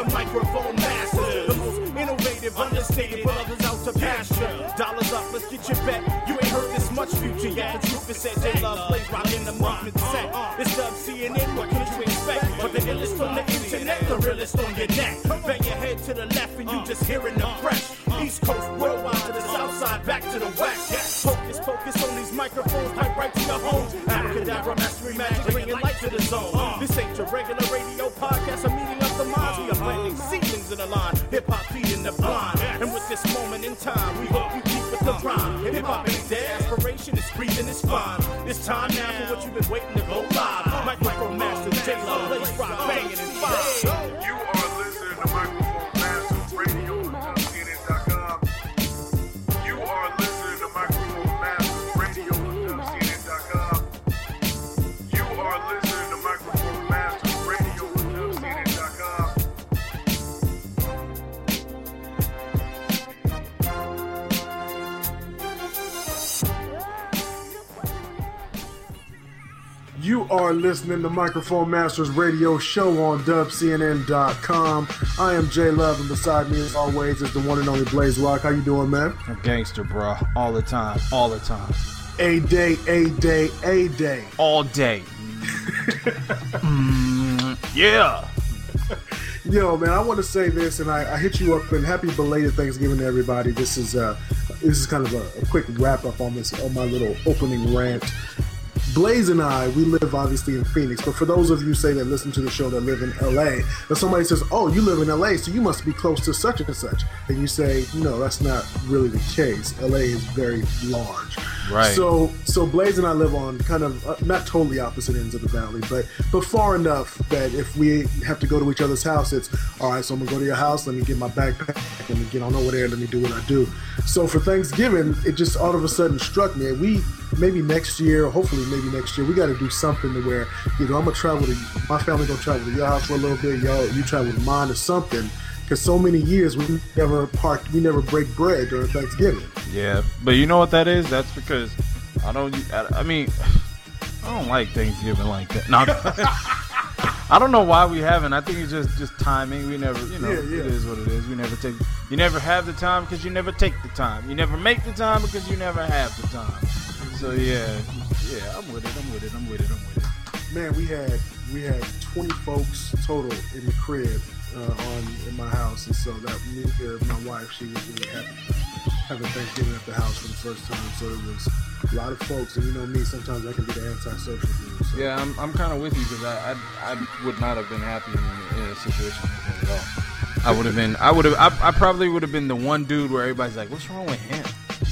the microphone masters. The most innovative, understated, but others out to pasture. Dollars up, let's get your bet. You ain't heard this much future yet. The truth is said, J Love plays rockin' the movement set. It's Dub CNN, what could you expect? But the illest on the internet, the realest on your neck. Bang your head to the left and you just hearing the fresh. East Coast, worldwide to the south side, back to the west. Yes. Focus on these microphones, pipe right to your home. Abracadabra, mastery magic, bringing light to the zone. This ain't your regular radio podcast, a meeting of the minds. We are planting seedlings in the line, hip-hop feeding the blind. And with this moment in time, we hope you keep with the rhyme. Hip-hop ain't dead, aspiration is breathing, it's fine. It's time now for what you've been waiting to go live. Microphone Masters, J-Lo, Lace Rock, banging in 5. You are listening to Microphone Masters Radio on CNN.com. You are listening to Microphone Masters Radio on CNN.com. You are listening to Microphone Masters Radio on CNN.com. You are listening to Microphone Masters Radio Show on dubcnn.com. I am J Love, and beside me, as always, is the one and only Blaze Rock. How you doing, man? I'm gangster, bro. All the time. All the time. A day. All day. Yeah. Yo, man, I want to say this, and I hit you up, and happy belated Thanksgiving to everybody. This is kind of a quick wrap up on my little opening rant. Blaze and I, we live obviously in Phoenix, but for those of you say that listen to the show that live in LA, and somebody says, oh, you live in LA, so you must be close to such and such. And you say, no, that's not really the case. LA is very large. Right. So Blaze and I live on kind of, not totally opposite ends of the valley, but far enough that if we have to go to each other's house, it's, all right, so I'm going to go to your house, let me get my backpack, let me get on over there, let me do what I do. So for Thanksgiving, it just all of a sudden struck me, maybe next year, hopefully maybe next year, we got to do something to where, I'm going to travel to, my family going to travel to your house for a little bit, you travel to mine or something, because so many years we never break bread during Thanksgiving. Yeah, but you know what that is? That's because I don't like Thanksgiving like that. No, I don't know why we haven't. I think it's just timing. We never, It is what it is. You never have the time because you never take the time. You never make the time because you never have the time. So yeah, I'm with it. Man, we had 20 folks total in the crib in my house, and so that me, my wife, she was really happy having Thanksgiving at the house for the first time. So it was a lot of folks, and you know me, sometimes I can be the antisocial dude. So. Yeah, I'm kind of with you because I would not have been happy in a situation like that at all. I probably would have been the one dude where everybody's like, what's wrong with him?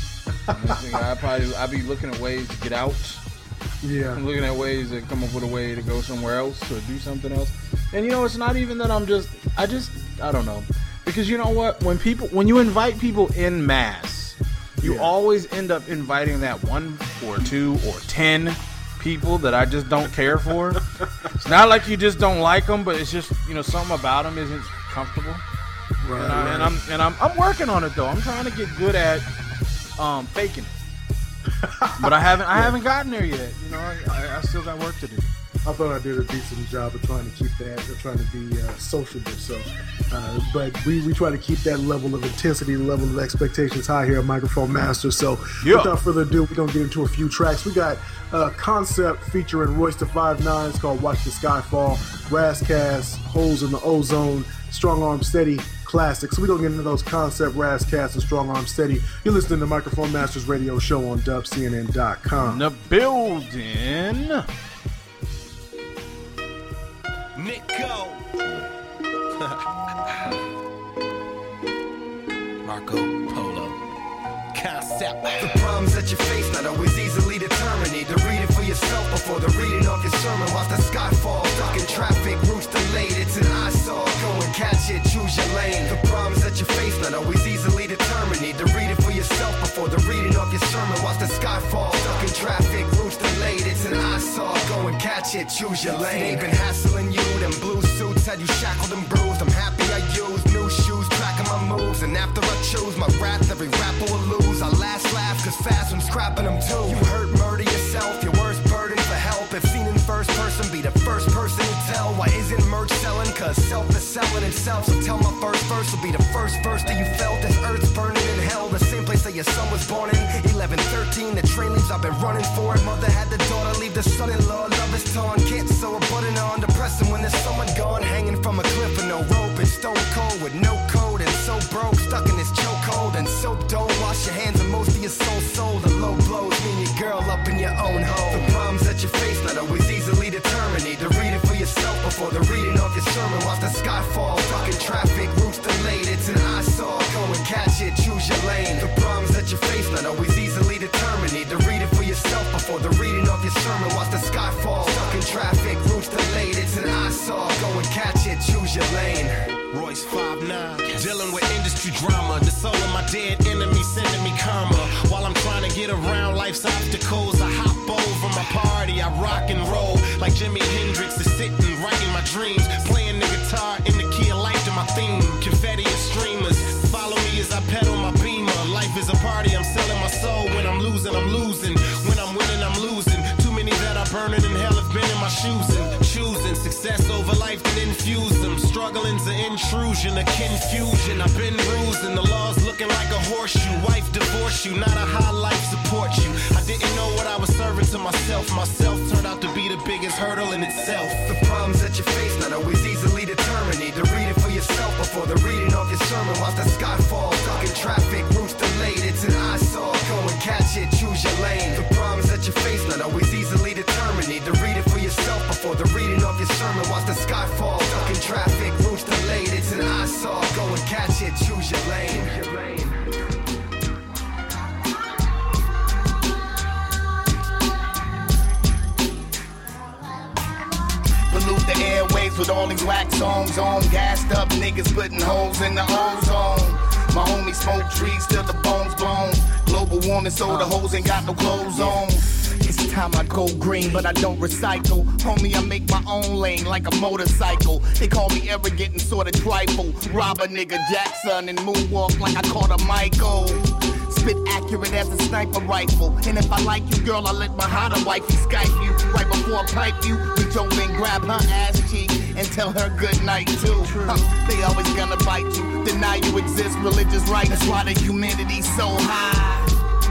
I'd be looking at ways to get out. Yeah. I'm looking at ways to come up with a way to go somewhere else or do something else. And it's not even that I don't know. Because you know what? When you invite people in mass, you always end up inviting that 1 or 2 or 10 people that I just don't care for. It's not like you just don't like them, but it's just, something about them isn't comfortable. Right. And I'm working on it though. I'm trying to get good at faking it, but I haven't gotten there yet. I still got work to do. I thought I did a decent job of trying to keep that, trying to be sociable. So, but we try to keep that level of intensity, level of expectations high here at Microphone Master. So, without further ado, we're gonna get into a few tracks. We got a concept featuring Royce da 5'9". It's called "Watch the Sky Fall." Razzcast, "Holes in the Ozone," "Strong Arm Steady." Classic. So we're going to get into those concept, Razzcast, and Strong Arm Steady. You're listening to Microphone Masters Radio Show on dubcnn.com. The building. Nico. Marco Polo. Concept. The problems that you face not always easily determined. Need to read it for yourself before the reading of your sermon. Watch the sky fall. Stuck in traffic, routes delayed. It's an eyesore. Go and catch it, choose your lane. The problems that you face not always easily determined. Need to read it for yourself before the reading of your sermon. Watch the sky fall. Stuck in traffic, routes delayed. It's an eyesore. Go and catch it, choose your lane. They've been hassling you. Them blue suits had you shackled and bruised. I'm happy I used new shoes, tracking my moves. And after I choose my wrath, every rapper will lose. I last laugh, cause fast I'm scrapping them too. You hurt, murder yourself, your worst burden for help. If seen in first person, be the first person to tell. Why isn't merch selling? Cause selfless selling itself. So tell my first verse will be the first verse that you felt. This earth's burning in hell, the same place that your son was born in. 11-13, the train leaves, I've been running for it. Mother had the daughter, leave the son-in-law. Love is torn, can't sew a button on. Depressing when there's someone gone, hanging from a cliff with no rope and stone cold with no code and so broke, stuck in this chokehold and so dull. Wash your hands and most of your soul sold. The low blows mean your girl up in your own home. The problems that you face not always easily determined. Need to read it for yourself before the reading of your sermon. Watch the sky fall, stuck in traffic, routes delayed. It's an eyesore, go and catch it, choose your lane. The problems that you face not always easily determined. Need to read it for yourself before the reading of your sermon. Watch the sky fall, stuck in traffic, routes delayed. It's an eyesore, go and catch it, choose your lane. Royce 5'9", dealing with industry drama. The soul of my dead enemy sending me karma. While I'm trying to get around life's obstacles, I hop over my party, I rock and roll like Jimi Hendrix is sitting writing my dreams, playing the guitar in the key of life to my theme. Confetti and streamers follow me as I pedal my beamer. Life is a party, I'm selling my soul. When I'm losing, I'm losing. When I'm winning, I'm losing. Too many that are burning in hell have been in my shoes and choosing success over life that infuse them. Struggling's an intrusion, a confusion. I've been bruising, the law's looking like a horseshoe. Wife divorce you, not a high life support you. I didn't know what I was serving to myself. Myself turned out to be the biggest hurdle in itself. The problems that you face not always easily determined. Need to read it for yourself before the reading of your sermon. Watch the sky fall, stuck in traffic, routes delayed. It's an eyesore, go and catch it, choose your lane. The problems that you face not always easily determined. Need to read it for yourself before the reading of your sermon. Watch the sky fall, stuck in traffic, routes delayed. It's an eyesore, go and catch it, choose your lane. Pollute the airwaves with all these wax songs on. Gassed up niggas putting holes in the ozone. My homie smoke trees till the bones blown. Global warming so the hoes ain't got no clothes on. It's time I go green, but I don't recycle. Homie, I make my own lane like a motorcycle. They call me arrogant and sorta trifle. Rob a nigga Jackson and moonwalk like I caught a Michael. Spit accurate as a sniper rifle. And if I like you, girl, I let my hotter wifey Skype you. Right before I pipe you, reach over and grab her ass cheek and tell her good night too. They always gonna bite you, deny you exist, religious right. That's why the humanity's so high,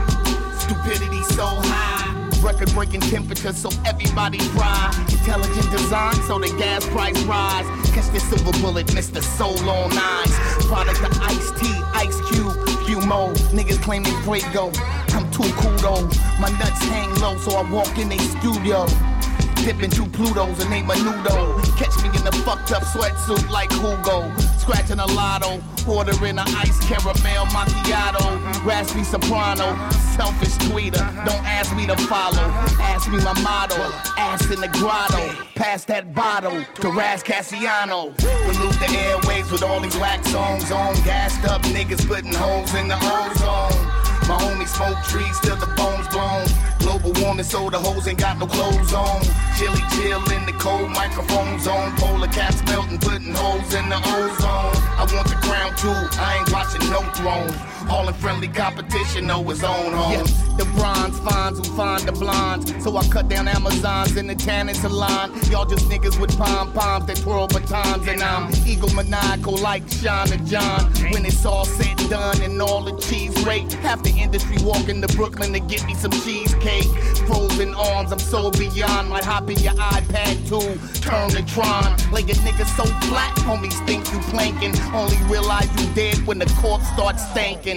stupidity so high. Record-breaking temperature so everybody cry. Intelligent design so the gas price rise. Catch the silver bullet, Mr. Soul on eyes. Product of Ice-T, Ice Cube, Humo. Niggas claiming Prego. I'm too cool though. My nuts hang low so I walk in a studio. Dipping two Plutos and ain't menudo. Catch me in the fucked up sweatsuit like Hugo. Scratching a lotto, ordering an iced caramel macchiato. Raspy soprano, selfish tweeter. Don't ask me to follow, ask me my motto. Ass in the grotto, pass that bottle to Raz Cassiano. Pollute the airwaves with all these wax songs on. Gassed up niggas putting holes in the ozone. My homie smoke trees till the bones blown. Global warming so the hoes ain't got no clothes on. Chilly chill in the cold microphone zone. Polar caps melting, putting holes in the ozone. I want the crown too, I ain't watching no throne. All in friendly competition, know his own home. Yeah, the bronze finds who find the blondes. So I cut down Amazons in the tanning salon. Y'all just niggas with pom-poms that twirl batons. And I'm egomaniacal like Sean and John. When it's all said and done and all the cheese rate, half the industry walking to Brooklyn to get me some cheesecake. Frozen arms, I'm so beyond. Might hop in your iPad too, turn to Tron. Like a nigga so flat, homies think you planking. Only realize you dead when the corpse starts stanking.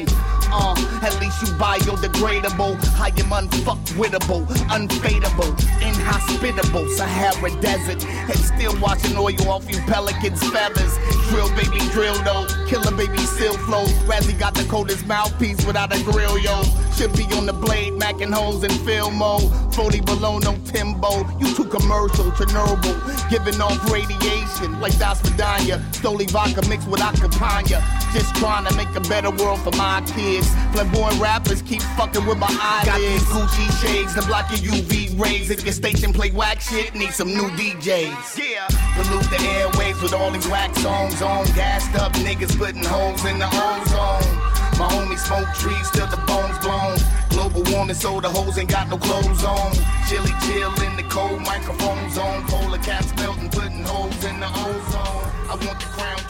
At least you biodegradable. I am unfuckwittable, unfadable, inhospitable, Sahara Desert. And still watching oil off you pelicans' feathers. Drill baby drill though, killer baby still flow. Razzie got the coldest mouthpiece without a grill, yo. Should be on the blade, macking holes in film mode. 40 below, no Timbo. You too commercial, Chernobyl. Giving off radiation like Das Vidania. Stoli vodka mixed with Acapana. Just trying to make a better world for my kids. Flamboyant rappers keep fucking with my eyelids. Got these Gucci shades to block your UV rays. If your station play whack shit, need some new DJs. Yeah. Pollute the airwaves with all these wax songs on. Gassed up niggas putting holes in the ozone. My homie smoke trees till the bones blown. Global warming so the hoes ain't got no clothes on. Chilly chill in the cold microphone zone. Polar caps melting, putting holes in the ozone. I want the crown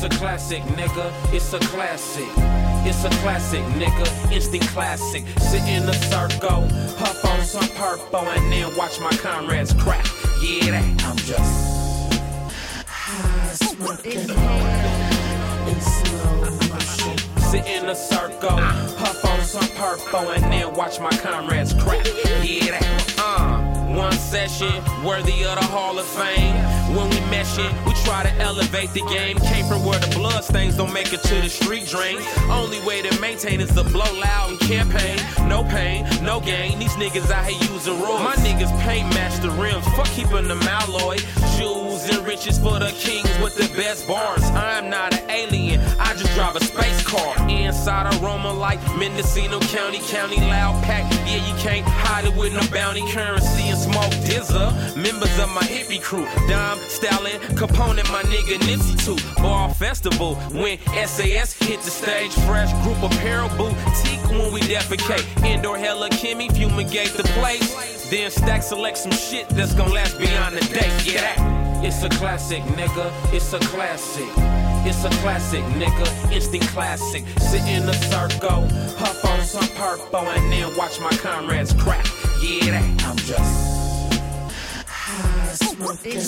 a classic, nigga. It's a classic. It's a classic, nigga. Instant classic. Sit in a circle, puff on some purple, and then watch my comrades crack. Yeah, that I'm just high smoking in slow motion. Sit in a circle, puff on some purple, and then watch my comrades crack. Yeah, that one session, worthy of the Hall of Fame. When we mesh it, we try to elevate the game. Came from where the blood stains don't make it to the street drain. Only way to maintain is to blow loud and campaign. No pain, no gain. These niggas out here using rules. My niggas paint match the rims. Fuck keeping them alloy. Jewels and riches for the kings with the best bars. I'm not an alien, I just drive a space car. Inside aroma like Mendocino County, loud pack. Yeah, you can't hide it with no bounty currency and smoke dizzer. Members of my hippie crew, Dom, Stalin, Component, my nigga Nipsey too. Bar festival when SAS hit the stage. Fresh group apparel boutique when we defecate. Indoor hella Kimmy, fumigate the place. Then stack select some shit that's gonna last beyond the day. Yeah, that. It's a classic, nigga. It's a classic. It's a classic, nigga. Instant classic. Sit in a circle, puff on some purple, and then watch my comrades crack. Yeah, that I'm just high smoking in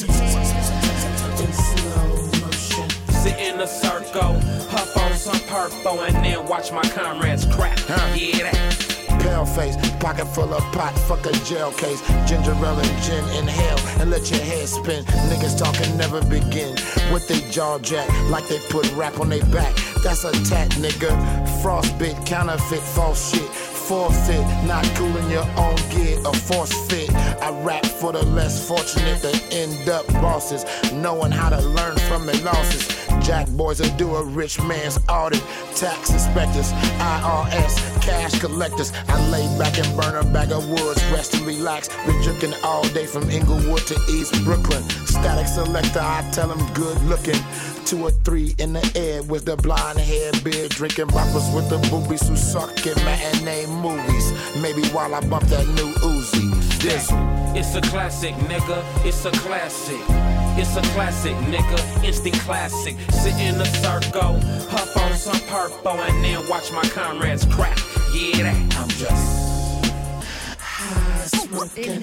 slow motion. Sit in a circle, puff on some purple, and then watch my comrades crack. Yeah, that. Pale face, pocket full of pot, fuck a jail case. Ginger ale and gin, inhale and let your head spin. Niggas talking never begin with they jaw jack like they put rap on their back. That's a tat, nigga. Frostbit, counterfeit, false shit. Forfeit, not cool in your own gear, a force fit. I rap for the less fortunate that end up bosses, knowing how to learn from their losses. Jack boys will do a rich man's audit. Tax inspectors, IRS, cash collectors. I lay back and burn a bag of woods, rest and relax. Been drinking all day from Inglewood to East Brooklyn. Static selector, I tell them good looking. 2 or 3 in the air with the blonde hair beard. Drinking boppers with the boobies who suck in matinee movies. Maybe while I bump that new Uzi. This it's a classic, nigga. It's a classic. It's a classic, nigga. Instant classic. Sit in a circle, puff on some purple, and then watch my comrades crack. Yeah, that I'm just high smoking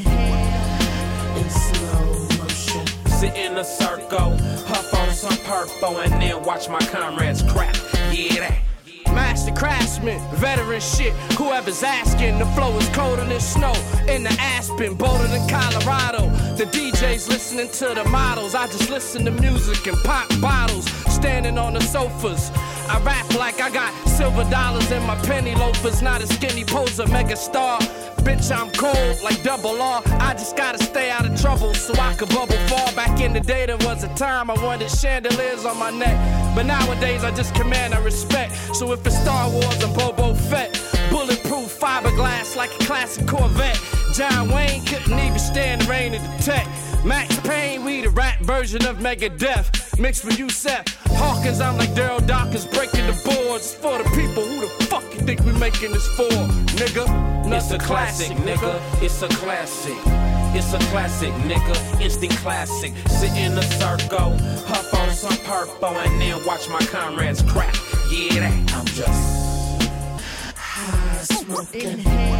in slow motion. Sit in a circle, puff on some purple, and then watch my comrades crack. Yeah, that. Master craftsman, veteran shit. Whoever's asking, the flow is colder than snow in the Aspen, bolder than Colorado. The DJs listening to the models. I just listen to music and pop bottles, standing on the sofas. I rap like I got silver dollars in my penny loafers. Not a skinny poser, mega star. Bitch, I'm cold like double R. I just gotta stay out of trouble so I could bubble fall. Back in the day, there was a time I wanted chandeliers on my neck. But nowadays, I just command and respect. So if it's Star Wars, I'm Boba Fett. Bulletproof fiberglass like a classic Corvette. John Wayne couldn't even stand the rain of the tech. Max Payne, we the rap version of Megadeth. Mixed with Yusef Hawkins, I'm like Daryl Dawkins breaking the boards. It's for the people, who the fuck you think we making this for, nigga? It's a classic, nigga. It's a classic. It's a classic, nigga. Instant classic. Sit in a circle, puff on some purple, and then watch my comrades crack. Yeah, that I'm just high smoking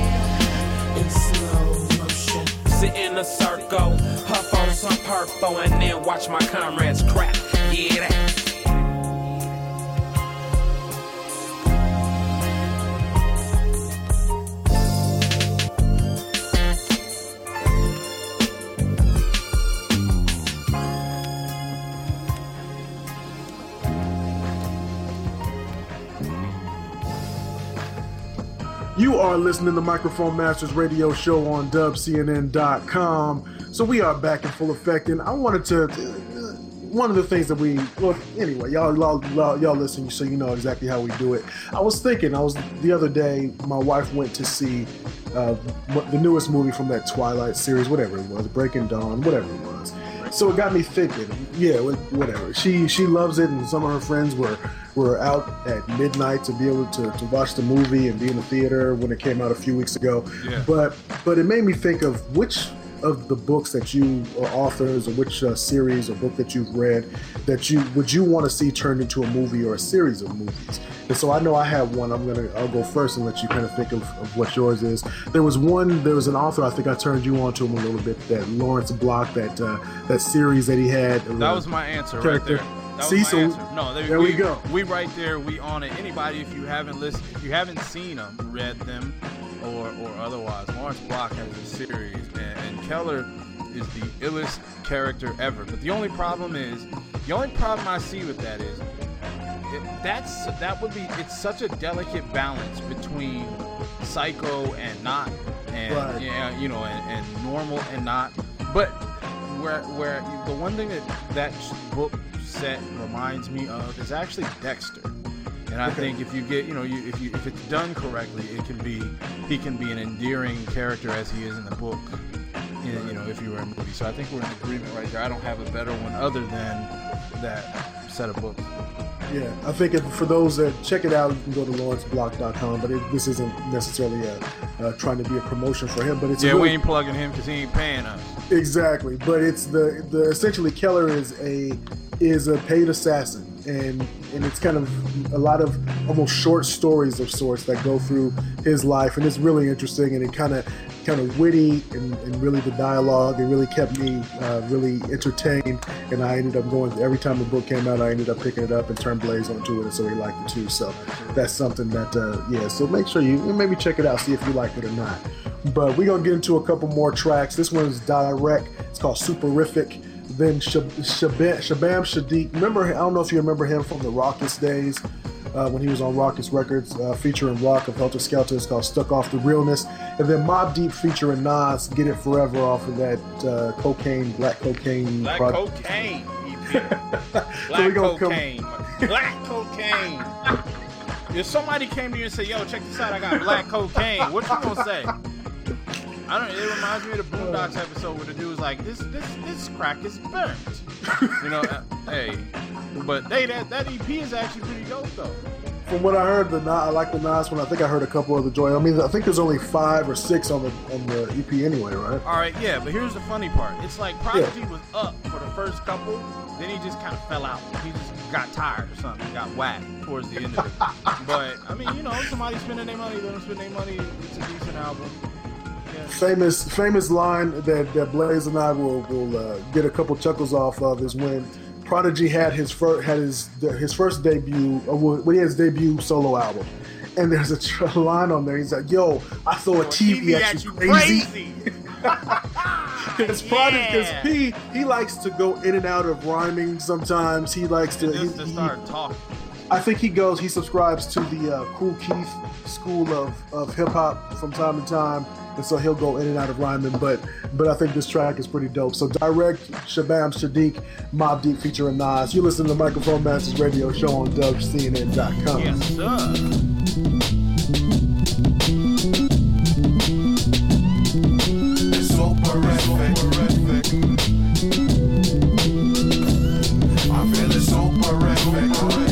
in slow motion. Sit in a circle, puff on some purple, and then watch my comrades crack. Yeah, that. You are listening to Microphone Masters Radio Show on dubcnn.com. So we are back in full effect, and I wanted to, one of the things that anyway, y'all listen so you know exactly how we do it. The other day, my wife went to see the newest movie from that Twilight series, whatever it was, Breaking Dawn, whatever it was. So it got me thinking, yeah, whatever. She loves it, and some of her friends were out at midnight to be able to watch the movie and be in the theater when it came out a few weeks ago. Yeah. But it made me think of which of the books that you or authors or which series or book that you've read that you want to see turned into a movie or a series of movies? And so I know I have one. I'll go first and let you kind of think of what yours is. There was an author, I think I turned you on to him a little bit, that Lawrence Block, that series that he had. That was my answer right there. No, there we go. We right there. We on it. Anybody, if you haven't listened, if you haven't seen them, read them, or otherwise, Lawrence Block has a series, and Keller is the illest character ever. But the only problem I see with that is it's such a delicate balance between psycho and not, and right. and normal and not. But where the one thing that book set reminds me of is actually Dexter, and I think if you get if it's done correctly, he can be an endearing character as he is in the book. If you were in a movie. So I think we're in agreement right there. I don't have a better one other than that set of books. Yeah, I think for those that check it out, you can go to lawrenceblock.com, but this isn't necessarily trying to be a promotion for him. But it's we ain't plugging him because he ain't paying us. Exactly, but it's the essentially Keller is a paid assassin, and it's kind of a lot of almost short stories of sorts that go through his life, and it's really interesting, and it kind of witty, and really the dialogue, it really kept me really entertained, and I ended up going, every time the book came out, I ended up picking it up and turned Blaze onto it, and so he liked it too. So that's something that so make sure you maybe check it out, see if you like it or not. But we're gonna get into a couple more tracks. This one's direct. It's called Superific. Then Shabam Sadiq. Remember, I don't know if you remember him from the Raucous days, when he was on Raucous Records, featuring Rock of Helter Skelter. It's called Stuck Off the Realness. And then Mobb Deep featuring Nas, Get It Forever, off of that Black Cocaine. Black Cocaine. Black Cocaine. Black Cocaine. If somebody came to you and said, "Yo, check this out, I got black cocaine," what you gonna say? I don't know. It reminds me of the Boondocks episode where the dude was like, "This crack is burnt." Hey, but that EP is actually pretty dope though. From what I heard, I like the Nas one. I think I heard a couple of the Joy. I mean, I think there's only 5 or 6 on the EP anyway, right? All right, yeah. But here's the funny part. It's like Prodigy was up for the first couple, then he just kind of fell out. He just got tired or something, got whacked towards the end of it. But I mean, somebody spending their money, let them spend their money. It's a decent album. Famous line that Blaze and I will get a couple chuckles off of is when Prodigy had his first debut, when he had his debut solo album, and there's a line on there. He's like, "Yo, I throw a TV at you crazy." Because Prodigy, he likes to go in and out of rhyming. Sometimes he likes to start talking. I think he subscribes to the Kool Keith school of hip hop from time to time. And so he'll go in and out of rhyming, but I think this track is pretty dope. So direct, Shabam Sadiq, Mobb Deep featuring Nas. You listen to the Microphone Masters Radio Show on dubcnn.com. Yes, sir. It's so perfect. I feel it's so perfect.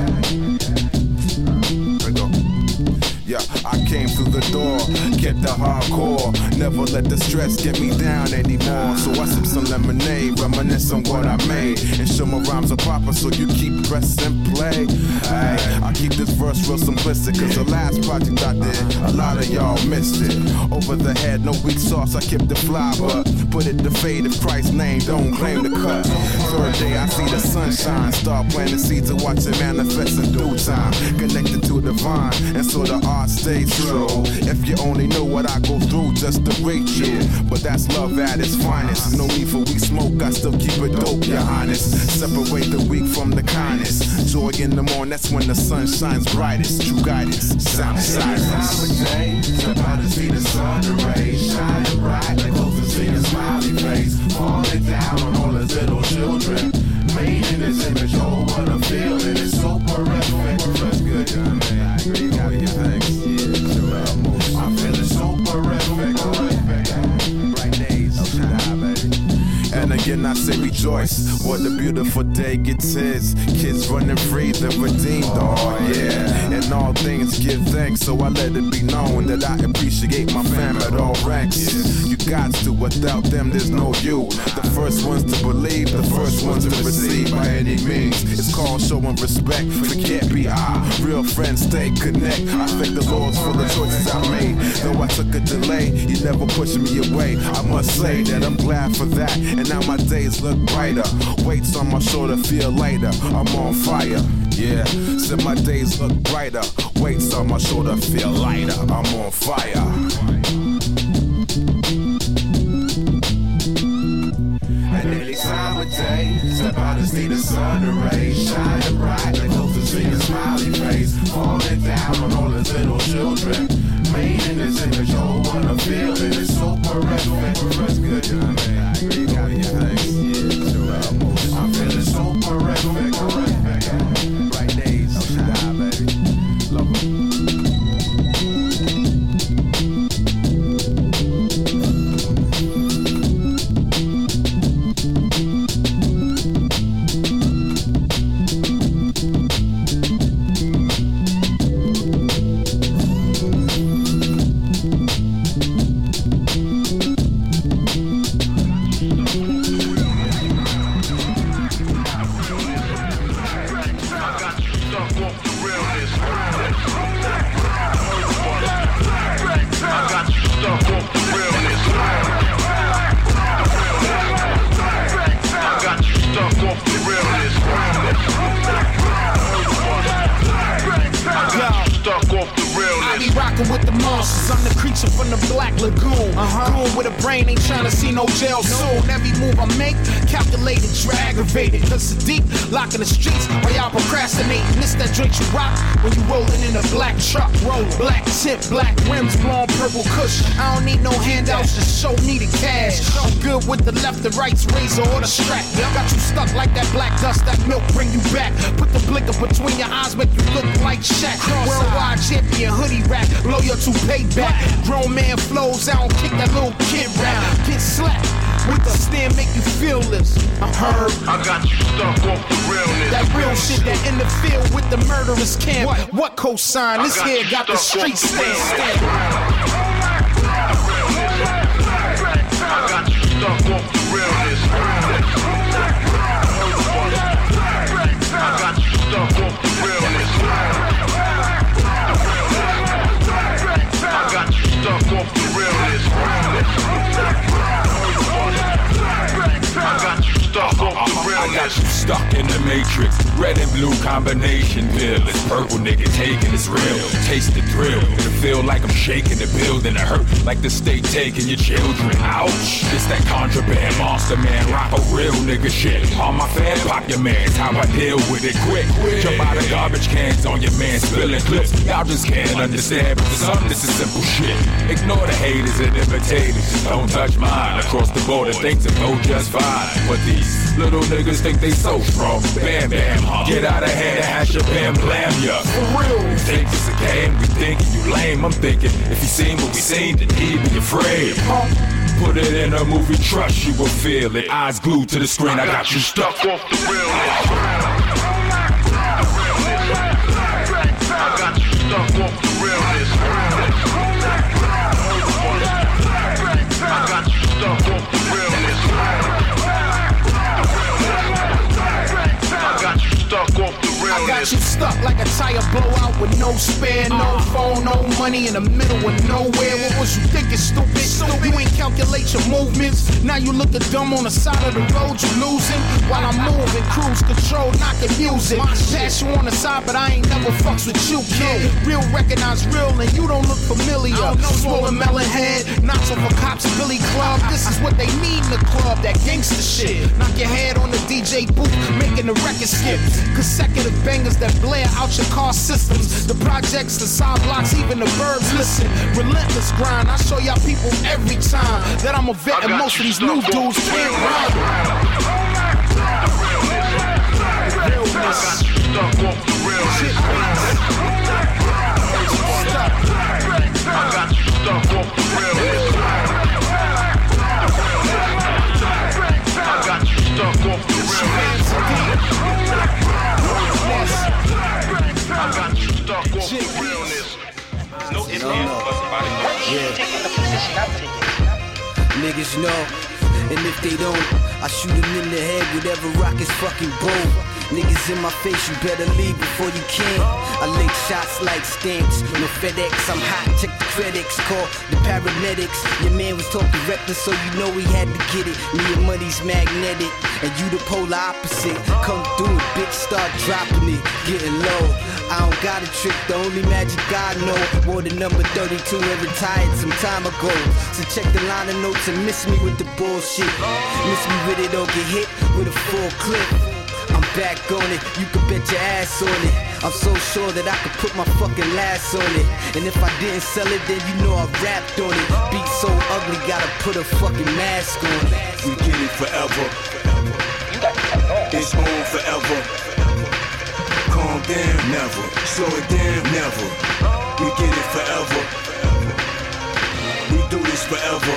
Yeah, I came through the door, kept the hardcore. Never let the stress get me down anymore. So I sip some lemonade, reminisce on what I made, and show my rhymes are proper, so you keep pressing play. Hey, I keep this verse real simplistic, cause the last project I did, a lot of y'all missed it. Over the head, no weak sauce, I kept the fly, but put it to fade if Christ's name don't claim the cut. Third day, I see the sunshine, start planting seeds and watch it manifest in due time. Connected to the vine, and so the art stays true. If you only know what I go through just to rate you, but that's love at its finest. No need for weak smoke, I still keep it dope, you're honest. Separate the weak from the kindness. Joy in the morning, that's when the sun shines brightest. True guidance, sound silence. About to see the sun rays shining bright, like close to see a smiley face falling down on all his little children. Made in his image, oh what a feeling, it's so perfect. Feels good, you know what I mean? I agree, you gotta give thanks. I'm feeling so perfect. Bright days, baby. And again, again I say rejoice. What a beautiful day it is. Kids running free, the redeemed, oh yeah. In all things give thanks, so I let it be known that I appreciate my fam at all ranks. You got to, without them there's no you. The first ones to believe, the first ones to receive by any means. It's called showing respect, it can't be I. Real friends stay connect. I thank the Lord for the choices I made. Though I took a delay, He never pushed me away. I must say that I'm glad for that, and now my days look brighter. Weights on my shoulder feel lighter. I'm on fire, yeah. Said my days look brighter. Weights on my shoulder feel lighter. I'm on fire. And any time of day, step out and see the sun rays shining bright like close to see a smiley face, falling down on all the little children. Made in this image, you wanna feel it. It's so perfect, it's good, you know what I mean? I agree, got your things. Yeah, I'm feeling so perfect. Bright days, die, baby. Love them. With the monsters, I'm the creature from the Black Lagoon. Goon with a brain, ain't tryna see no jail soon. Every move I make, calculated, aggravated. Cause it's deep, locking the streets while y'all procrastinating. This that joint you rock when you rolling in a black truck. Roll black tip, black rims, blowing purple kush. I don't need no handouts, just show me the cash. I'm good with the left, the right's razor or the strap. Got you stuck like that black dust, that milk bring you back. Put the blinker between your eyes, make you look like Shaq. Worldwide champion hoodie rap. Blow your toupee back. Grown man flows, I don't kick that little kid rap. Get slapped with the stand, make you feel this. I heard I got you stuck off the realness. That real shit that in the field with the murderous camp. What cosign? This here got the street stand. I got you stuck off the realness. I got you stuck off the realness. I got you stuck off the realness. I got you stuck off the realness. I got you stuck in the matrix. Red and blue combination pill. It's purple nigga taking it's real. Taste the thrill. It'll feel like I'm shaking the building. It hurt like the state taking your children. Ouch. It's that contraband monster man. Rock a real nigga shit. On my fan, pop your mans. How I deal with it quick. Jump out of garbage cans on your man. Spilling clips. Y'all just can't understand. But to some, this is simple shit. Ignore the haters and imitators. Just don't touch mine. Across the border, things will go just fine. But these little niggas think they so strong. Bam, bam, get out of hand and hash your bam, blam, ya. For real. You think it's a game, we thinking you lame. I'm thinking, if you seen what we seen, then he'd be afraid. Put it in a movie, trust you will feel it. Eyes glued to the screen, I got you stuck off the realness. I got you stuck off the realness. I got you stuck off the realness. I got you stuck off the realness. I got you stuck like a tire blowout with no spare, no phone, no money in the middle of nowhere. What was you thinking, stupid? You ain't calculate your movements. Now you looking dumb on the side of the road, you losing. While I'm moving, cruise control, knocking music. Pass you on the side, but I ain't never fucks with you, kid. Real recognize real, and you don't look familiar. Swollen melon head, knocks off a cop's Billy Club. This is what they need in the club, that gangster shit. Knock your head on the DJ booth, making the record skip. Consecutive bangers that blare out your car systems. The projects, the side blocks, even the birds listen. Relentless grind, I show y'all people every time that I'm a vet and most of these new dudes can't rhyme. Realness. I got you stuck off the realness. I got you stuck off the realness. I got you No. Yeah. Niggas know, and if they don't, I shoot them in the head with every rocket's fucking bold. Niggas in my face, you better leave before you can. I lick shots like stamps, no FedEx, I'm hot, check the critics, call the paramedics. Your man was talking reckless, so you know he had to get it. Me and money's magnetic, and you the polar opposite. Come through it, bitch, start dropping it, getting low. I don't got a trick, the only magic I know. Wore the number 32 and retired some time ago. So check the line of notes and miss me with the bullshit. Miss me with it or get hit with a full clip. I'm back on it, you can bet your ass on it. I'm so sure that I could put my fucking last on it. And if I didn't sell it, then you know I rapped on it. Beat so ugly, gotta put a fucking mask on it. We get it forever. It's on forever. Calm down, never. Slow it down, never. We get it forever. We do this forever.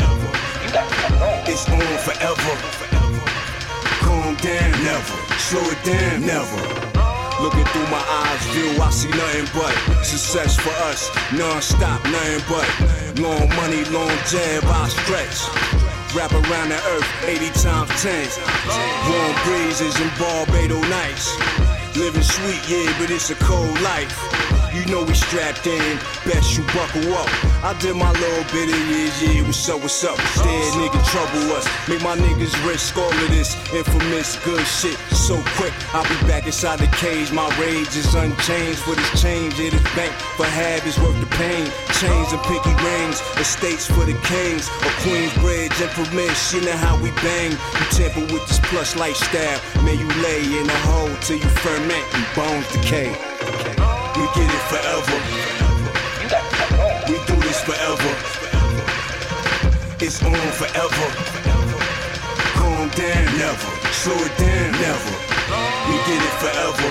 It's on forever. Calm down, never. Slow it down, never. Looking through my eyes, view, I see nothing but success for us. Non-stop, nothing but long money, long jab, I stretch. Wrap around the earth 80 times 10. Warm breezes and Barbados nights. Living sweet, yeah, but it's a cold life. You know we strapped in, best you buckle up. I did my little bit of years, yeah, what's up? Dead nigga trouble us, make my niggas risk all of this infamous good shit so quick. I'll be back inside the cage, my rage is unchanged. For this change, it is bank, for half is worth the pain. Chains and pinky rings, estates for the kings. Or Queensbridge and permits, you know how we bang. You tamper with this plush lifestyle, man, you lay in a hole till you ferment and bones decay. We get it forever. We do this forever. It's on forever. Calm down, never. Slow it down, never. We get it forever.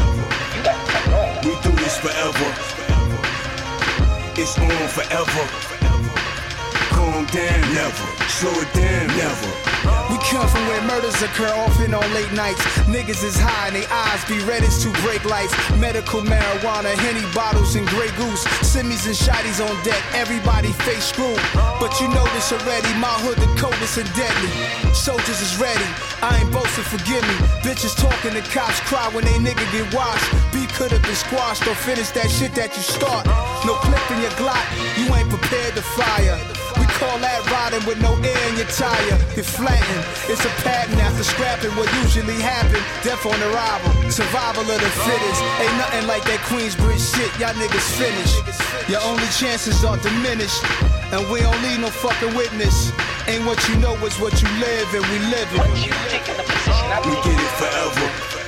We do this forever. It's on forever. Calm down, never. Slow it down, never. We come from where murders occur often on late nights. Niggas is high and they eyes be red as two brake lights. Medical marijuana, Henny bottles and Grey Goose. Simmies and shotties on deck, everybody face screwed. But you know this already, my hood the coldest and deadly. Soldiers is ready, I ain't boasting, forgive me. Bitches talking, the cops cry when they nigga get washed. B could've been squashed, don't finish that shit that you start. No clip in your Glock, you ain't prepared to fire. We call that riding with no air in your tire. You're flattened, it's a pattern after scrapping what usually happen. Death on arrival, survival of the fittest. Ain't nothing like that Queensbridge shit, y'all niggas finished. Your only chances are diminished, and we don't need no fucking witness. Ain't what you know is what you live, and we live it. We get it forever.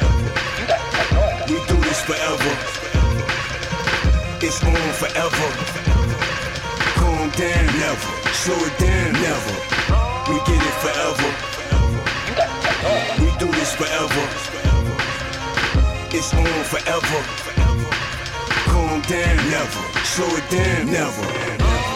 We do this forever. It's on forever. Calm down, never. Slow it down, never. We get it forever. We do this forever. It's on forever. Calm down, never. Slow it down, never.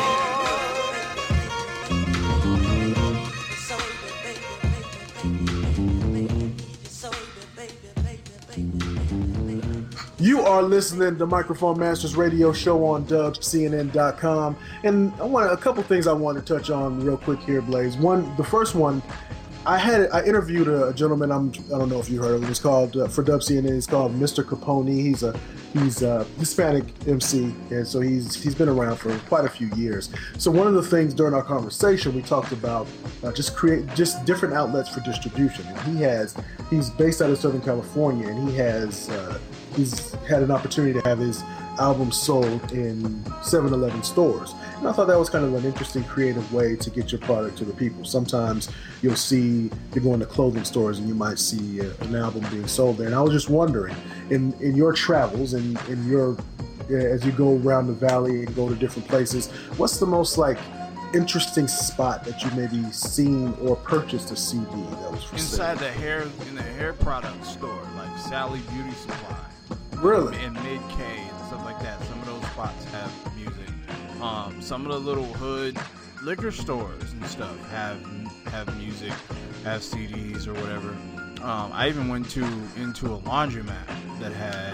You are listening to Microphone Masters Radio Show on dubcnn.com, and a couple things I want to touch on real quick here, Blaze. The first one, I interviewed a gentleman. I don't know if you heard of him. It's called for WCNN. It's called Mr. Capone. He's a Hispanic MC, and so he's been around for quite a few years. So one of the things during our conversation we talked about just different outlets for distribution. And he's based out of Southern California, and he's had an opportunity to have his album sold in 7-Eleven stores. And I thought that was kind of an interesting, creative way to get your product to the people. Sometimes you're going to clothing stores and you might see an album being sold there. And I was just wondering, in your travels and as you go around the valley and go to different places, what's the most interesting spot that you maybe seen or purchased a CD that was for sale? In the hair product store, like Sally Beauty Supply. Really? And Mid-K and stuff like that. Some of those spots have music. Some of the little hood liquor stores and stuff have music, have CDs or whatever. I even went into a laundromat that had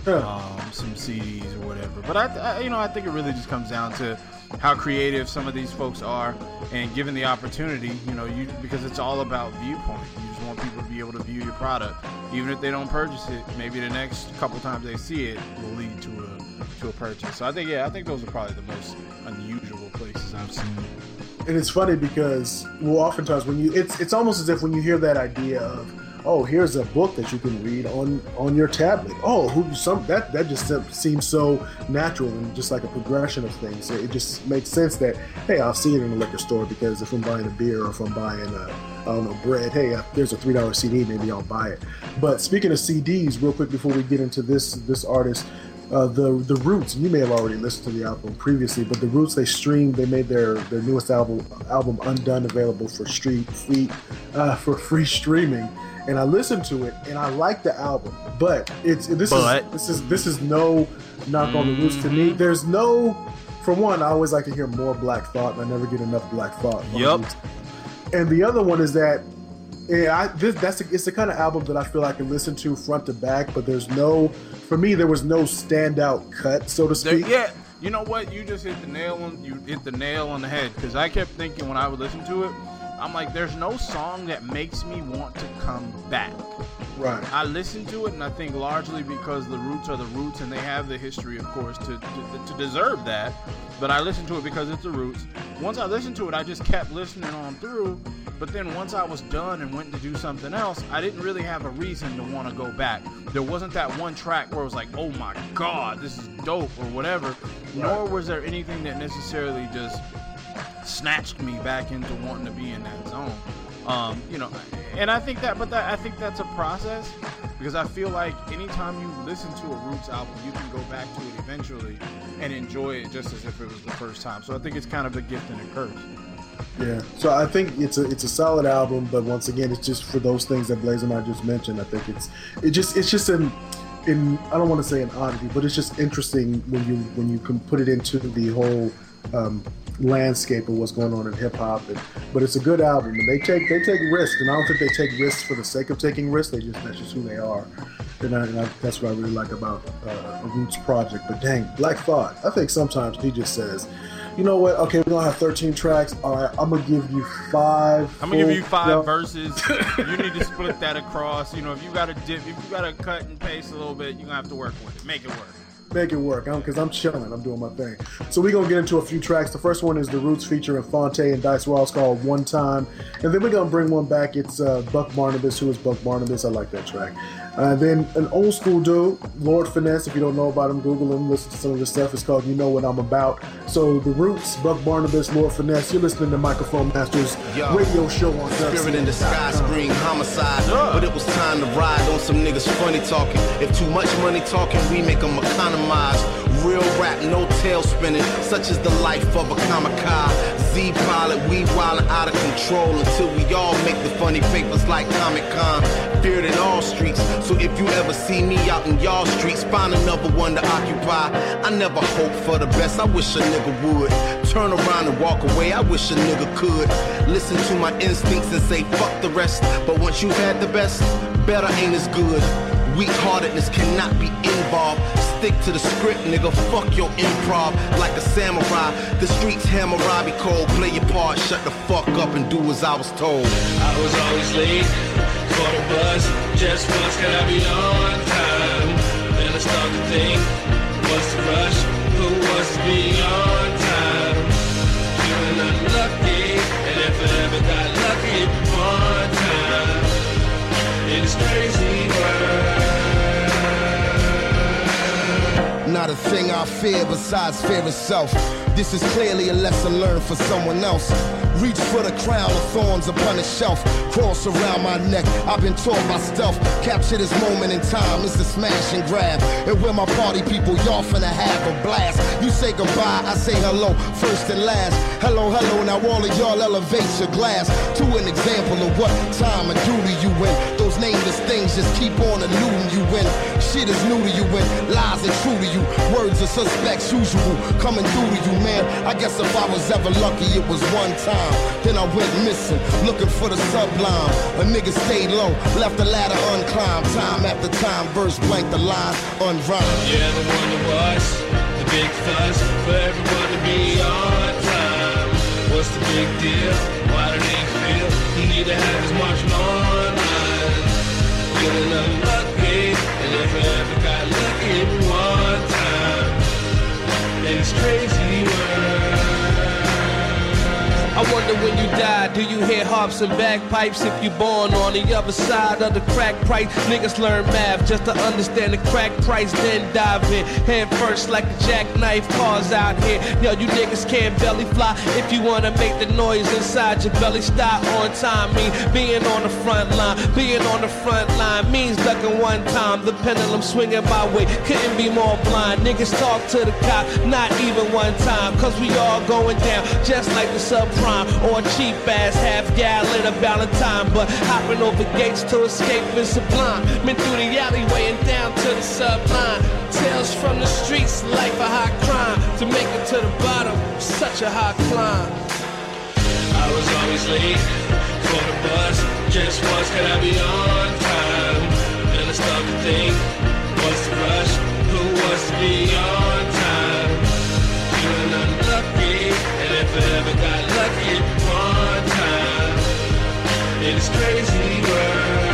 some CDs or whatever. But I think it really just comes down to how creative some of these folks are, and given the opportunity, because it's all about viewpoint. You just want people to be able to view your product, even if they don't purchase it. Maybe the next couple times they see it will lead to a purchase. So I think those are probably the most unusual places I've seen. And it's funny because, oftentimes it's almost as if when you hear that idea of, oh, here's a book that you can read on your tablet. Oh, that just seems so natural and just like a progression of things. It just makes sense that, hey, I'll see it in the liquor store, because if I'm buying a beer or if I'm buying bread, hey, there's a $3 CD, maybe I'll buy it. But speaking of CDs, real quick before we get into this artist, the Roots, you may have already listened to the album previously, but the Roots, they made their newest album Undone available for free streaming. And I listened to it, and I like the album, but this is no knock on the Roots to me. There's no, for one, I always like to hear more Black Thought, and I never get enough Black Thought. Yep. And the other one is that it's the kind of album that I feel I can listen to front to back, but there was no standout cut, so to speak. Yeah. You know what? You just hit the nail on the head, because I kept thinking when I would listen to it, I'm like, there's no song that makes me want to come back. Right. I listen to it, and I think largely because the Roots are the Roots, and they have the history, of course, to deserve that. But I listen to it because it's the Roots. Once I listened to it, I just kept listening on through. But then once I was done and went to do something else, I didn't really have a reason to want to go back. There wasn't that one track where it was like, oh my God, this is dope or whatever. Right. Nor was there anything that necessarily just snatched me back into wanting to be in that zone. And I think that's a process, because I feel like anytime you listen to a Roots album, you can go back to it eventually and enjoy it just as if it was the first time. So I think it's kind of a gift and a curse. Yeah. So I think it's a solid album, but once again, it's just for those things that Blaze and I just mentioned. I think it's just I don't want to say an oddity, but it's just interesting when you can put it into the whole landscape of what's going on in hip hop. But it's a good album, and they take risks, and I don't think they take risks for the sake of taking risks. That's just who they are, and that's what I really like about a Roots project. But dang, Black Thought, I think sometimes he just says, you know what? Okay, we're gonna have 13 tracks. All right, I'm gonna give you 5. I'm gonna give you 5 verses. You need to split that across. If you gotta cut and paste a little bit, you're gonna have to work with it. Make it work. Make it work, because I'm chilling. I'm doing my thing. So we're going to get into a few tracks. The first one is the Roots featuring Fonte and Dice Wells, called One Time. And then we're going to bring one back. It's Buck Barnabas. Who is Buck Barnabas? I like that track. Then an old school dude, Lord Finesse. If you don't know about him, Google him, listen to some of his stuff. It's called You Know What I'm About. So the Roots, Buck Barnabas, Lord Finesse. You're listening to Microphone Masters radio show on Spirit in the sky, scream homicide. But it was time to ride on some niggas funny talking. If too much money talking, we make them economize. Real rap, no tail spinning, such is the life of a kamikaze. Z-pilot, we wildin' out of control until we all make the funny papers like Comic-Con. Feared in all streets, so if you ever see me out in y'all streets, find another one to occupy. I never hope for the best, I wish a nigga would. Turn around and walk away, I wish a nigga could. Listen to my instincts and say fuck the rest. But once you've had the best, better ain't as good. Weak-heartedness cannot be involved. Stick to the script, nigga, fuck your improv. Like a samurai, the streets hammer Robbie Cole. Play your part, shut the fuck up and do as I was told. I was always late for the bus. Just once can I be on time? Then I start to think, what's the rush? Who wants to be on time? Feeling unlucky, and if I ever got lucky, one time. It is crazy world. Not a thing I fear besides fear itself. This is clearly a lesson learned for someone else. Reach for the crown of thorns upon a shelf. Cross around my neck, I've been taught by stealth. Capture this moment in time, it's a smash and grab. And where my party people, y'all finna have a blast. You say goodbye, I say hello, first and last. Hello, hello, now all of y'all elevate your glass to an example of what time and duty you in. Those nameless things just keep on eluding you in. Shit is new to you and lies are true to you. Words are suspects usual, coming through to you, man. I guess if I was ever lucky, it was one time. time. Then I went missing, looking for the sublime. A nigga stayed low, left the ladder unclimbed. Time after time, verse blank, the line unrhymed. Yeah, the wonder was the big fuss for everyone to be on time. What's the big deal? Why do they feel you need to have as much online? Feeling unlucky, and if I ever got lucky one time, then it's crazy world. I wonder when you die, do you hear harps and bagpipes? If you born on the other side of the crack price, niggas learn math just to understand the crack price, then dive in head first like a jackknife. Cars out here, yo, you niggas can't belly fly. If you wanna make the noise inside your belly, stop on time. Mean being on the front line, being on the front line means ducking one time. The pendulum swinging my way, couldn't be more blind. Niggas talk to the cop, not even one time, cause we all going down just like the subprime. Or a cheap ass half gallon of Valentine, but hopping over gates to escape is sublime. Been through the alleyway and down to the subline. Tales from the streets, life a high crime. To make it to the bottom, such a high climb. I was always late for the bus. Just once could I be on time? And I started to think, what's the rush? Who wants to be on time? Feeling unlucky, and if I ever got lucky one time, it's crazy world.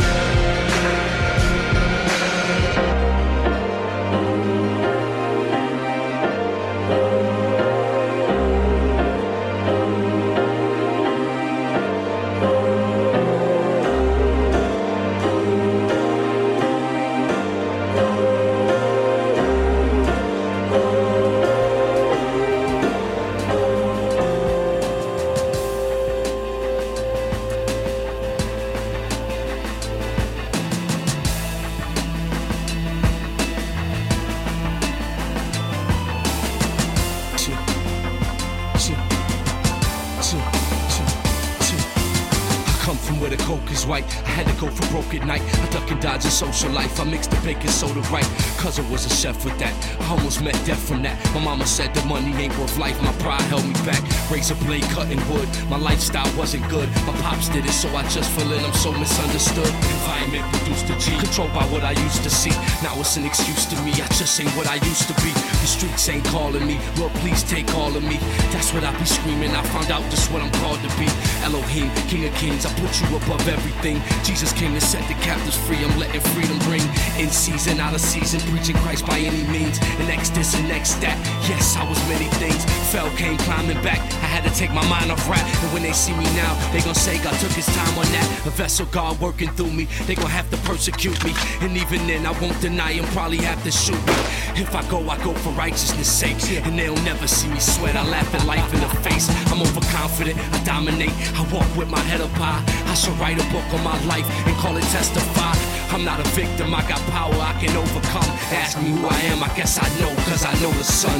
White. I had to go for broke at night. I duck and dodge a social life. I mixed the baking soda right. Cousin was a chef with that. I almost met death from that. My mama said the money ain't worth life. My pride held me back. Razor blade cutting wood. My lifestyle wasn't good. My pops did it, so I just feel it. I'm so misunderstood. Environment produced a G. Controlled by what I used to see. Now it's an excuse to me. I just ain't what I used to be. The streets ain't calling me. Lord, please take all of me. That's what I be screaming. I found out this what I'm called to be. Elohim, King of Kings. I put you above everything. Jesus came to set the captives free. I'm letting freedom ring. In season, out of season, preaching Christ by any means. And next this and next that. Yes, I was many things. Fell, came climbing back. I had to take my mind off rap. And when they see me now, they gon' say God took his time on that. A vessel God working through me. They gon' have to persecute me. And even then, I won't deny him. Probably have to shoot me. If I go for righteousness' sake. And they'll never see me sweat. I laugh at life in the face. I'm overconfident. I dominate. I walk with my head up high. I should write a book on my life and call it Testify. I'm not a victim, I got power I can overcome. Ask me who I am, I guess I know, cause I know the sun.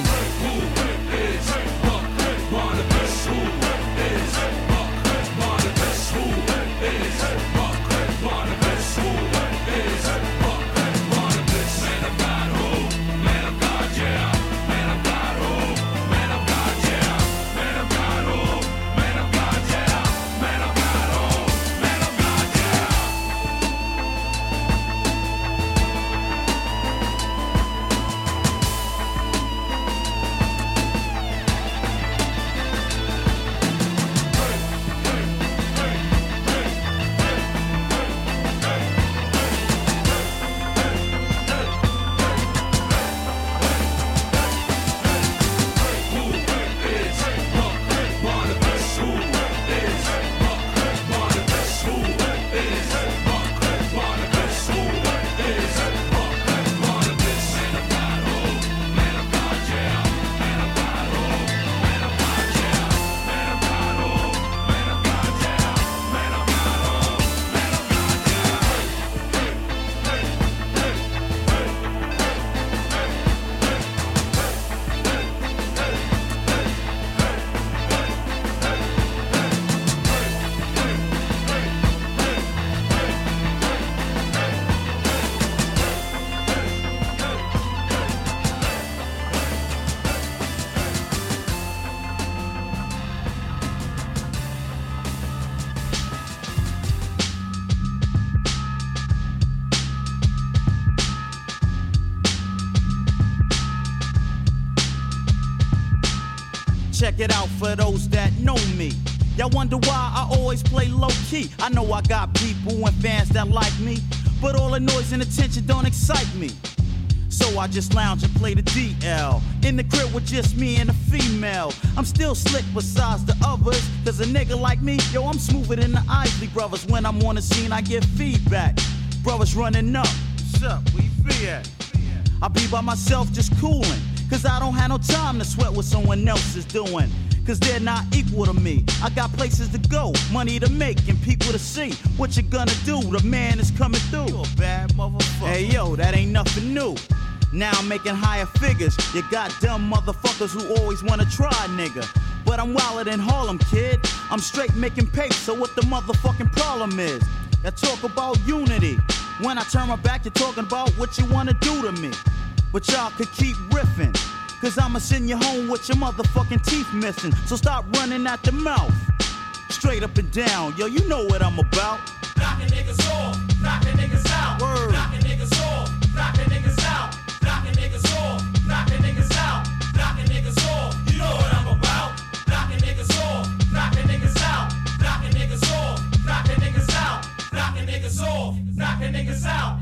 check it out for those that know me. Y'all wonder why I always play low key. I know I got people and fans that like me, but all the noise and attention don't excite me. So I just lounge and play the DL in the crib with just me and a female. I'm still slick besides the others, cause a nigga like me, yo, I'm smoother than the Isley Brothers. When I'm on the scene, I get feedback. Brothers running up, what's up, where you be at? I be by myself just cooling, cause I don't have no time to sweat what someone else is doing, cause they're not equal to me. I got places to go, money to make, and people to see. What you gonna do? The man is coming through. You a bad motherfucker. Hey yo, that ain't nothing new. Now I'm making higher figures. You got dumb motherfuckers who always wanna try, nigga. But I'm wilder than Harlem, kid. I'm straight making paper, so what the motherfucking problem is? I talk about unity. When I turn my back, you're talking about what you wanna do to me. But y'all could keep riffing, cause I'ma send you home with your motherfucking teeth missing. So stop running at the mouth. Straight up and down, yo, you know what I'm about. Knocking niggas off, knocking niggas out. Word. Knocking niggas off, knocking niggas out. Knocking niggas off, knocking niggas out. Knocking niggas off, you know what I'm about. Knocking niggas off, knocking niggas out. Knocking niggas off, knocking niggas out. Knocking niggas off, knocking niggas out.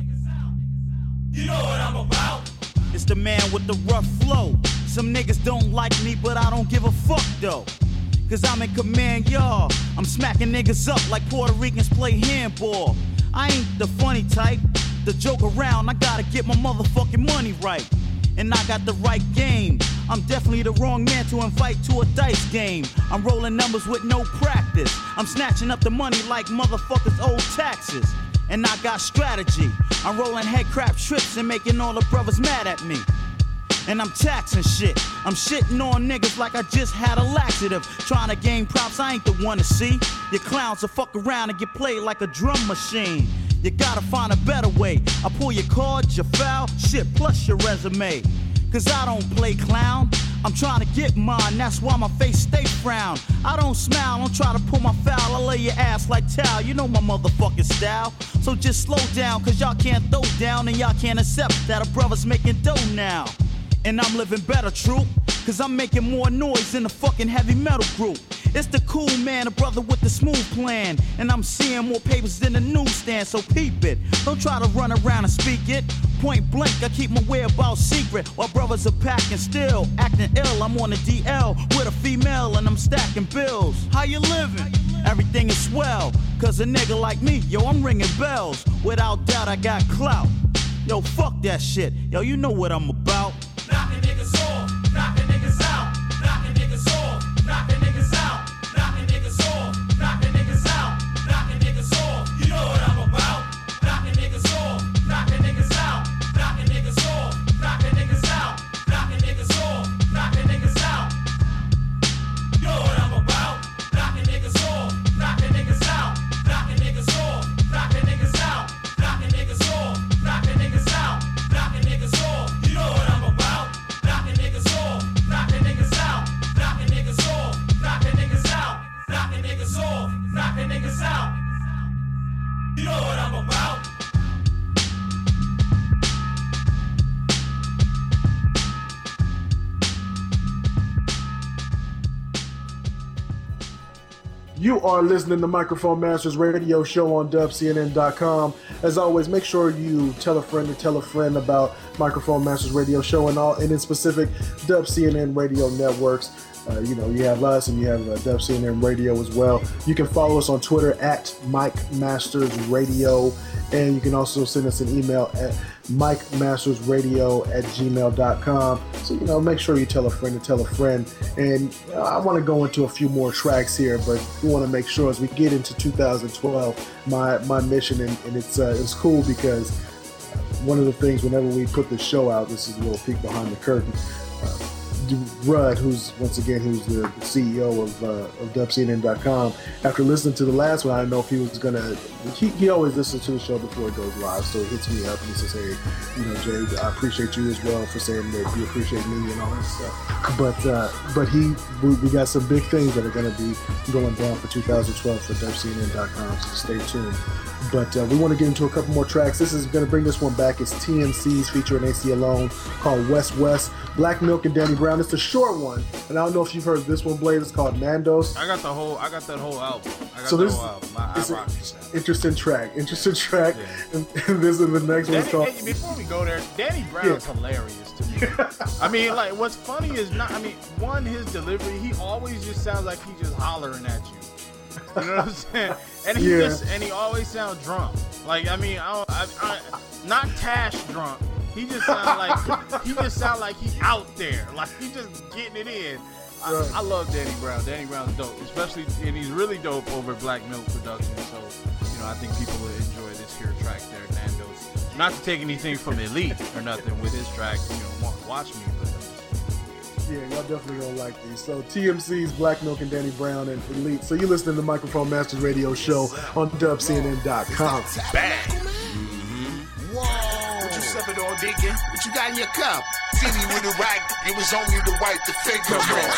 You know what I'm about. It's the man with the rough flow. Some niggas don't like me, but I don't give a fuck though. Cause I'm in command, y'all. I'm smacking niggas up like Puerto Ricans play handball. I ain't the funny type, the joke around. I gotta get my motherfucking money right. And I got the right game. I'm definitely the wrong man to invite to a dice game. I'm rolling numbers with no practice. I'm snatching up the money like motherfuckers owe taxes. And I got strategy. I'm rolling head crab trips and making all the brothers mad at me. And I'm taxing shit. I'm shitting on niggas like I just had a laxative. Trying to gain props, I ain't the one to see. Your clowns will fuck around and get played like a drum machine. You gotta find a better way. I pull your cards, your foul, shit plus your resume. Cause I don't play clown. I'm trying to get mine, that's why my face stay frown. I don't smile, don't try to pull my foul. I lay your ass like towel, you know my motherfucking style. So just slow down, cause y'all can't throw down. And y'all can't accept that a brother's making dough now. And I'm living better, true. Cause I'm making more noise than the fucking heavy metal group. It's the cool man, a brother with the smooth plan. And I'm seeing more papers than the newsstand, so peep it. Don't try to run around and speak it. Point blank, I keep my whereabouts secret. While brothers are packing still, acting ill. I'm on the DL with a female and I'm stacking bills. How you living? Everything is swell. Cause a nigga like me, yo, I'm ringing bells. Without doubt, I got clout. Yo, fuck that shit. Yo, you know what I'm about. Knocking niggas off, knocking niggas out. Knocking niggas off, knocking niggas out. Knocking niggas off, knocking niggas out. Knocking niggas off, you know what I'm about. Knocking niggas off, knocking niggas out. Knocking niggas off, knocking niggas out. Knocking niggas off, knocking niggas out. You know what I'm about. Knocking niggas off, knocking niggas out. Knocking niggas off, knocking niggas out. Knocking niggas off, knocking niggas out. Knocking niggas off, you know what I'm about. Knocking niggas off, knocking niggas out. Knocking niggas off, knocking niggas out. Knocking niggas off, knocking niggas out. You know what I'm about. You are listening to Microphone Masters Radio Show on dubcnn.com. As always, make sure you tell a friend about Microphone Masters Radio Show and in specific Dub CNN Radio networks. You have us and you have Dub CNN Radio as well. You can follow us on Twitter at Mike Masters Radio, and you can also send us an email at MikeMastersRadio@gmail.com. So, make sure you tell a friend to tell a friend. And I want to go into a few more tracks here, but we want to make sure as we get into 2012, my mission, and it's cool because one of the things whenever we put the show out, this is a little peek behind the curtain, Rudd, who's the CEO of dubcnn.com, after listening to the last one, I don't know if he was gonna. He always listens to the show before it goes live, so he hits me up and he says, "Hey, Jay, I appreciate you as well for saying that you appreciate me and all that stuff." But we got some big things that are going to be going down for 2012 for dubcnn.com, so stay tuned. But we want to get into a couple more tracks. This is going to bring this one back. It's TMC's featuring AC Alone, called West West. Black Milk and Danny Brown. It's a short one, and I don't know if you've heard this one, Blade. It's called Nando's. I got that whole album. It's an interesting track. Yeah. And this is the next one. Called. Hey, before we go there, Danny Brown's hilarious to me. I mean, like, what's funny is one, his delivery. He always just sounds like he just hollering at you. You know what I'm saying? And he always sounds drunk. Like, I mean, not Tash drunk. He just sound like he out there. Like, he just getting it in. I love Danny Brown. Danny Brown's dope, especially, and he's really dope over Black Milk Productions. So, I think people will enjoy this here track there, Nando's. Not to take anything from Elite or nothing with his track. Watch me, but. Yeah, y'all definitely gonna like these. So TMC's Black Milk and Danny Brown and Elite. So you listening to the Microphone Masters Radio Show on dubcnn.com. Bang. Whoa. What you sipping on, Deacon? What you got in your cup? See me with the rag. It was only to wipe the fingerprint.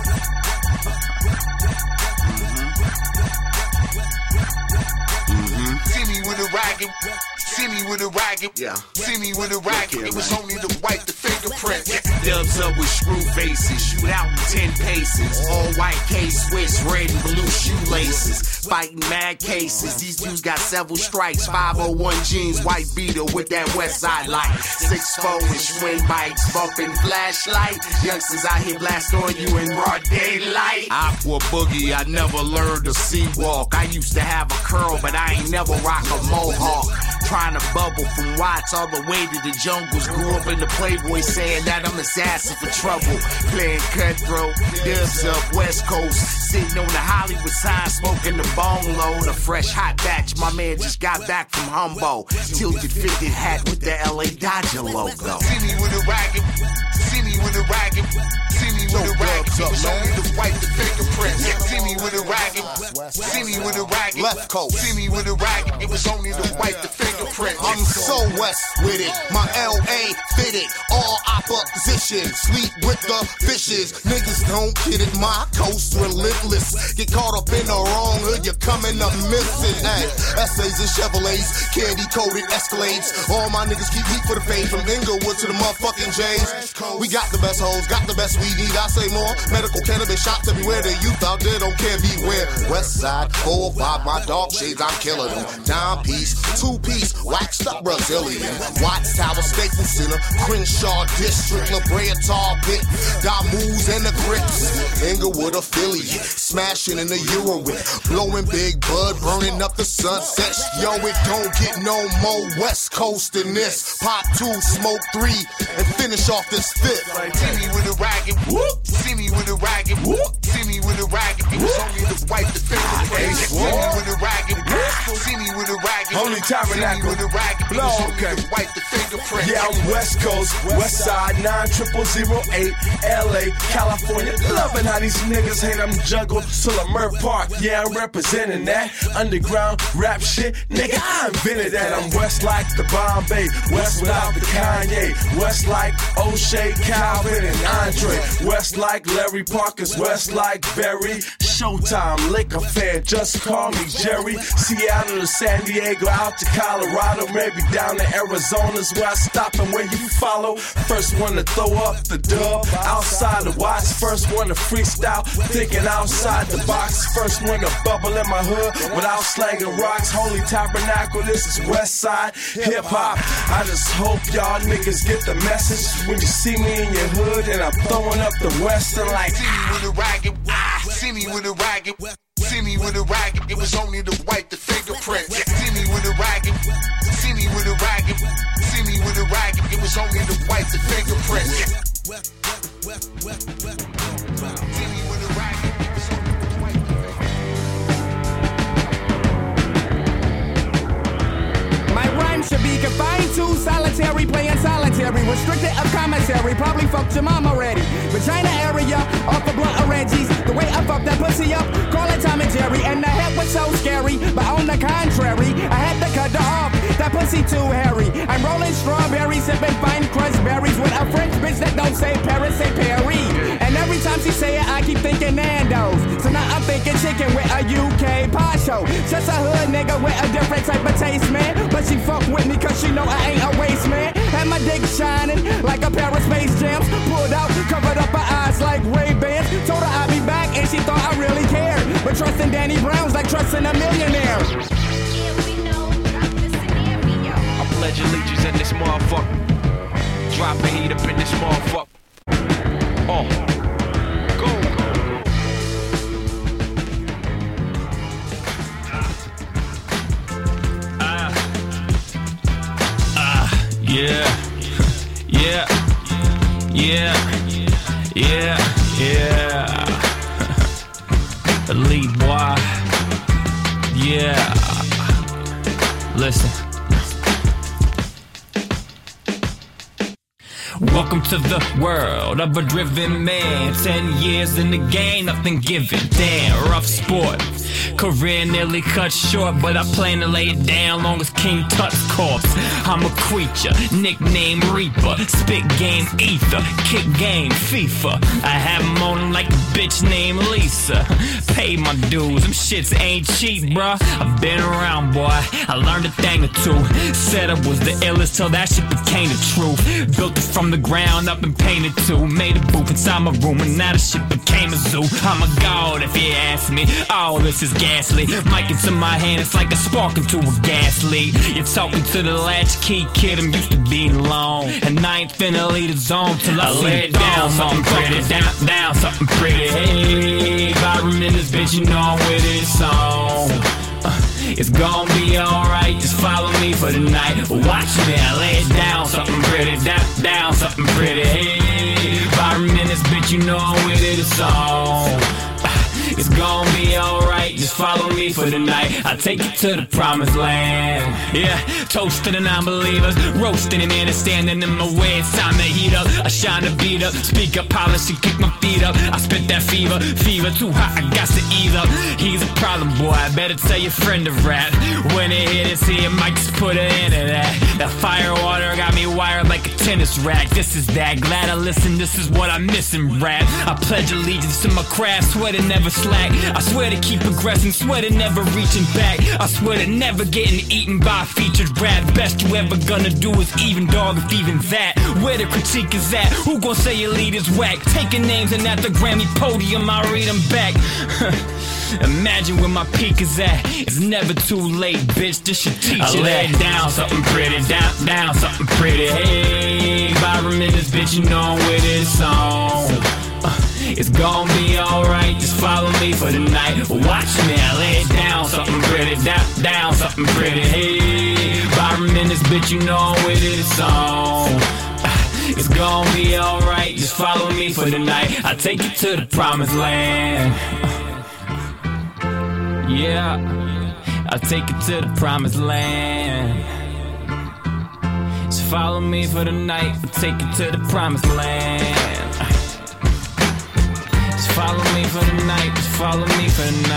See me with a ragged. See me with a ragged. Yeah. See me with a ragged. It was only to wipe the fingerprint. Dubs up with screw faces. Shoot out in 10 paces. All white K-Swiss, red and blue shoelaces. Fighting mad cases. These dudes got several strikes. 501 jeans, white beater with that west side light. 6'4" and swing bikes. Bumping flashlight. Youngsters out here blast on you in broad daylight. Aqua boogie, I never learned to sea walk. I used to have a curl, but I ain't never rock a mohawk. Trying to bubble from Watts all the way to the jungles. Grew up in the Playboy saying that I'm assassin for trouble. Playing cutthroat, dubs up West Coast. Sitting on the Hollywood sign, smoking the bong load. A fresh hot batch, my man just got back from Humboldt. Tilted fitted hat with the LA Dodger logo. See me with a ragged. See me with a ragged. See me with a ragged. It was only to wipe the fingerprints. See me with a ragged. See me with a ragged. Left coast. See me with a ragged. It was only to wipe the fingerprints. I'm so west with it. My LA fitted. All opposition. Sleep with the fishes. Niggas don't get it. My coast relentless. Get caught up in the wrong hood. You're coming up missing. Hey, essays and Chevrolets. Candy coated Escalades. All my niggas keep heat for the fade. From Inglewood to the motherfucking J's. We got the best hoes. Got the best we need. I say more. Medical cannabis shops everywhere. The youth out there don't care beware. West side 405. My dog shades. I'm killing them. Dime piece. 2-piece. Waxed up Brazilian. Watts Tower, Staples Center, Crenshaw District, La Brea Tar Pit, Damus and the Crips, Inglewood affiliate, smashing in the Euro with, blowing big bud, burning up the sunset. Yo, it don't get no more West Coast than this. Pop 2, smoke 3, and finish off this fifth. See me with a ragged. Whoop. See me with a ragged. Whoop. See me with a ragged. It was only to wipe the fingerprints. See me with a ragged. See me with a ragged. Holy Tabernacle. Blow, okay. Wipe the fingerprint. Yeah, I'm West Coast, West Side, 90008, LA, California. Loving how these niggas hate I'm jungle till a Murph Park. Yeah, I'm representing that underground rap shit. Nigga, I invented that. I'm West like the Bombay, West without the Kanye, West like O'Shea, Calvin, and Andre, West like Larry Parker's, West like Barry. Showtime, Laker fan, just call me Jerry. Seattle to San Diego, out to Colorado, maybe down to Arizona's where I stop and where you follow. First one to throw up the dub, outside the watch. First one to freestyle, thinking outside the box. First one to bubble in my hood without slanging rocks. Holy Tabernacle, this is West Side hip hop. I just hope y'all niggas get the message when you see me in your hood and I'm throwing up the Western like. See me with a ragged. See me with a ragged. See me with a ragged. It was only to wipe the fingerprints. See me with a ragged. See me with a ragged. See me with a ragged. It was only to wipe the fingerprints. See me with a ragged. My rhyme should be confined to solitary, playing solitary. Restricted of commissary, probably fucked your mom already. Vagina area, off a blunt of Reggie's. The way I fucked that pussy up, call it Tom and Jerry. And the head was so scary, but on the contrary, I had to cut her off. That pussy too hairy. I'm rolling strawberries, sipping fine crushed berries with a French bitch that don't say Paris, say Perry. And every time she say it, I keep thinking Nando's. So now I'm thinking chicken with a UK poncho. Just a hood nigga with a different type of taste, man. But she fuck with me cause she know I ain't a waste man. and my dick shining like a pair of Space Jams. Pulled out, covered up her eyes like Ray-Bans. Told her I'd be back and she thought I really cared. But trusting Danny Brown's like trusting a millionaire. I pledge allegiance in this motherfucker. Drop a heat up in this motherfucker. Go. Yeah. Elite boy. Yeah. Listen. Welcome to the world of a driven man. 10 years in the game, nothing given. Damn, rough sport. Career nearly cut short, but I plan to lay it down long as King Tut's corpse. I'm a creature, nickname Reaper. Spit game Ether, kick game FIFA. I have them on like a bitch named Lisa. Pay my dues, them shits ain't cheap, bruh. I've been around, boy, I learned a thing or two. Said I was the illest till that shit became the truth. Built it from the ground up and painted too. Made a booth inside my room and now the shit became a zoo. I'm a god if you ask me. All this is ghastly. Mic into my hand, it's like a spark into a gas lead. You're talking to the latchkey kid, I'm used to being alone. And I ain't finna leave the zone till I lay it down. Something pretty, down, something pretty. Hey, if I remember this bitch, you know I'm with this song. It's gonna be alright, just follow me for the night. Watch me, I lay it down, something pretty, down, something pretty. Hey, if I remember this bitch, you know I'm with this song. It's gonna be alright, just follow me for the night. I take you to the promised land. Yeah, toast to the non-believers. Roasting and man is standing in my way. It's time to heat up, I shine the beat up. Speak up, polish and kick my feet up. I spit that fever too hot, I got to ease up. He's a problem, boy, I better tell your friend to rap. When it hit us here, might just put an end to that. That fire water got me wired like a tennis rack. This is that, glad I listened, this is what I'm missing, rap. I pledge allegiance to my craft, swear to never slack. I swear to keep progressing, swear to never reaching back. I swear to never getting eaten by a featured rap. Best you ever gonna do is even, dog, if even that. Where the critique is at, who gon' say your lead is whack? Taking names and at the Grammy podium, I read them back. Imagine where my peak is at. It's never too late, bitch, this should teach you that. I lay down something pretty, down something pretty. Hey, if I remember this bitch, you know I'm with this song. It's gonna be alright, just follow me for the night. Watch me, I lay it down, something pretty, down, something pretty. Hey, if I remember this bitch, you know I'm with this song. It's gonna be alright, just follow me for the night. I take you to the promised land. Yeah, I'll take you to the promised land. Just follow me for the night, I'll take you to the promised land. Follow me for the night, just follow me for the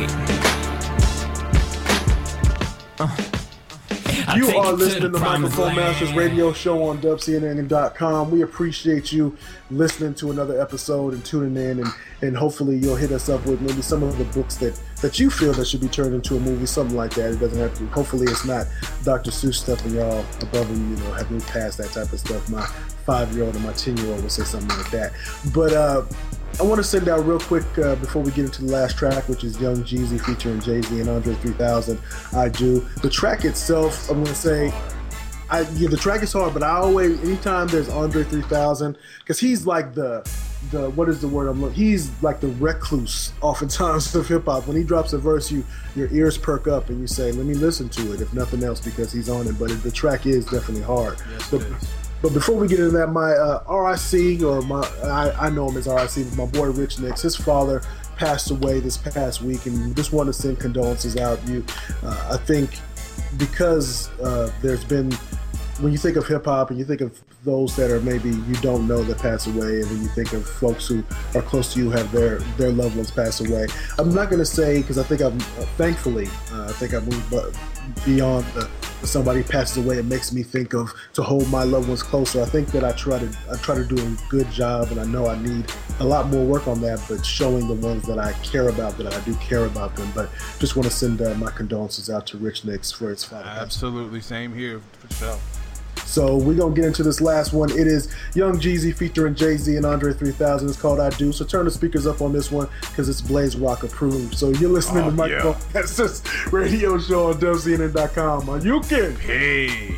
night. You are listening to Microphone Masters Radio Show on dubcnn.com. We appreciate you listening to another episode and tuning in, and hopefully you'll hit us up with maybe some of the books that you feel that should be turned into a movie, something like that. It doesn't have to. Hopefully it's not Dr. Seuss stuff and y'all above them, have moved past that type of stuff. My 5-year-old and my 10-year-old will say something like that. But I want to send out real quick before we get into the last track, which is Young Jeezy featuring Jay-Z and Andre 3000. I Do. The track itself, I'm going to say, the track is hard, but I always, anytime there's Andre 3000, because he's like the what is the word I'm looking? He's like the recluse, oftentimes, of hip hop. When he drops a verse, your ears perk up and you say, "Let me listen to it," if nothing else, because he's on it. But the track is definitely hard. Yes, But before we get into that, my RIC, or I know him as RIC, but my boy Rich Nicks, his father passed away this past week, and just want to send condolences out. I think because there's been, when you think of hip hop and you think of those that are maybe you don't know that pass away, and then you think of folks who are close to you have their loved ones pass away. I'm not going to say, because I think I've thankfully I think I moved beyond somebody passes away. It makes me think of to hold my loved ones closer. I think that I try to do a good job, and I know I need a lot more work on that, but showing the ones that I care about, that I do care about them. But just want to send my condolences out to Rich Nicks for his father. Absolutely, same here for sure. So we're going to get into this last one. It is Young Jeezy featuring Jay-Z and Andre 3000. It's called I Do. So turn the speakers up on this one because it's Blaze Rock approved. So you're listening to Microphone Masters radio show on WCNN.com. You can. Peace.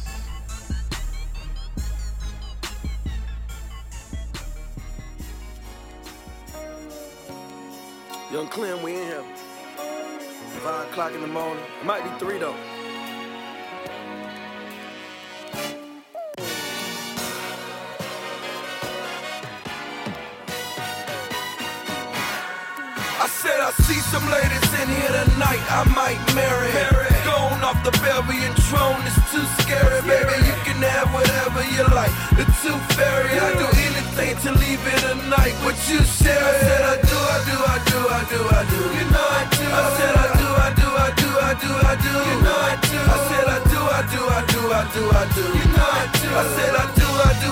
Young Clem, we in here. 5 o'clock in the morning. It might be 3 though. I said I see some ladies in here tonight I might marry. Going off the Belgian throne is too scary, baby. You can have whatever you like. The tooth fairy, I do anything to leave it a night. What you share? I said I do. You know I do. I said I do. You know I do. I said I do. You know I do. I said I do.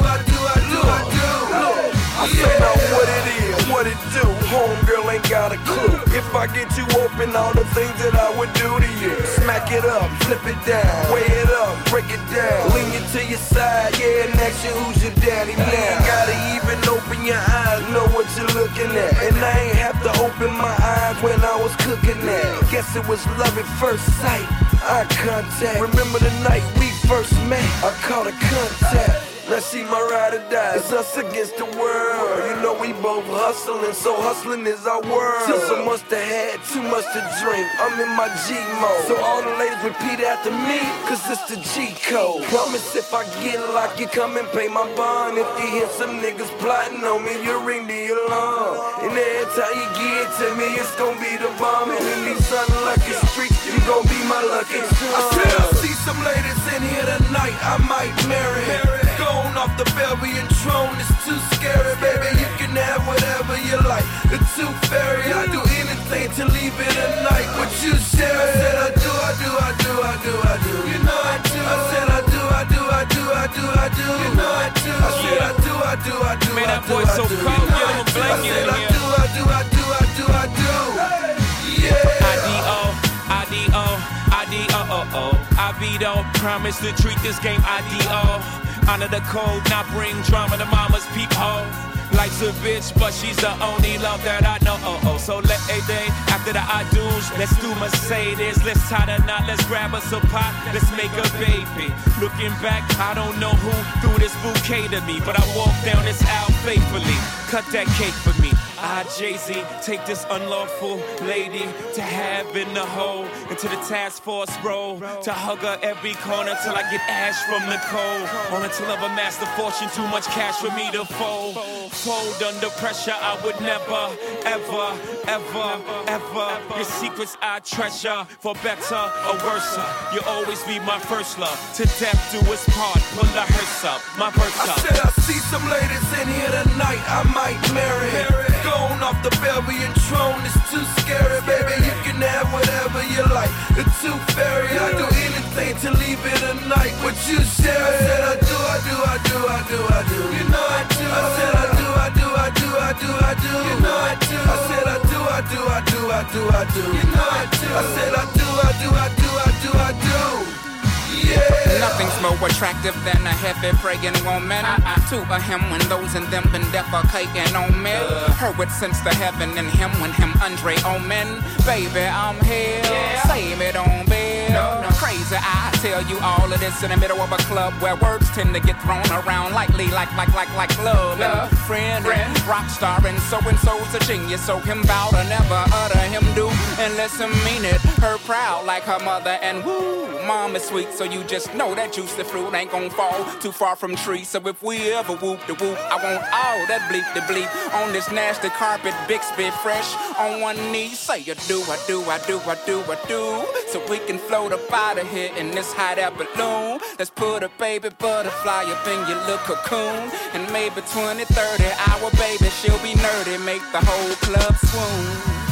I say now what it is, what it do. Homegirl ain't got a clue. If I get you open, all the things that I would do to you. Smack it up, flip it down, weigh it up, break it down. Lean you to your side, yeah, and ask you who's your daddy now. Gotta even open your eyes, know what you're looking at. And I ain't have to open my eyes when I was cooking that. Guess it was love at first sight, eye contact. Remember the night we first met, I caught a contact. Now she my ride or die, it's us against the world. You know we both hustling, so hustling is our world. Till so much to have, too much to drink, I'm in my G mode. So all the ladies repeat after me, cause it's the G code. Promise if I get locked, you come and pay my bond. If you hear some niggas plotting on me, you ring the alarm. And every time you get to me, it's gonna be the bomb. And in these unlucky streets, you gon' be my lucky charm. I said I see some ladies in here tonight, I might marry. Going off the Belgian throne is too scary, baby. You can have whatever you like. The tooth fairy, I do anything to leave it a night. What you share? I said I do. You know I do. I said I do. You know I do. I said I do. Man, that boy so cold, give him a blanket in here. I do. Yeah. I veto, promise to treat this game IDO. Honor the code, not bring drama to mama's peephole. Life's a bitch, but she's the only love that I know. So let a day after the I do's, let's do Mercedes. Let's tie the knot, let's grab us a pot, let's make a baby. Looking back, I don't know who threw this bouquet to me, but I walked down this aisle faithfully. Cut that cake for me. Jay-Z, take this unlawful lady to have in the hole, into the task force role, to hug her every corner till I get ash from the cold. On until I've amassed a fortune, too much cash for me to fold. Fold under pressure, I would never, ever. Your secrets I treasure, for better or worse. You'll always be my first love. To death do us part, pull the hearse up, my verse up. I said I see some ladies in here tonight, I might marry. Going off the Belgian throne is too scary, baby. You can have whatever you like. The tooth fairy, I do anything to leave it a night. What you share? I said I do. You know I do. I said I do. You know I do. I said I do. You know I do. I said I do. Yeah. Nothing's more attractive than a heavy praying woman. To a him when those in them been defecating on me. Heard what since the heaven in him when him Andre Omen. Baby, I'm here. Save it on bed. No. Crazy, I tell you all of this in the middle of a club where words tend to get thrown around lightly, like love and friend. Rock star and so's a genius, so him bow to never utter him do unless him mean it. Her proud like her mother and woo, mom is sweet, so you just know that juicy fruit ain't gon' fall too far from trees. So if we ever whoop the whoop, I want all that bleep the bleep on this nasty carpet, Bixby fresh on one knee. Say you do, I do, so we can float up out of here in this hot air balloon. Let's put a baby butterfly up in your little cocoon, and maybe 20, 30 hour baby, she'll be nerdy, make the whole club swoon.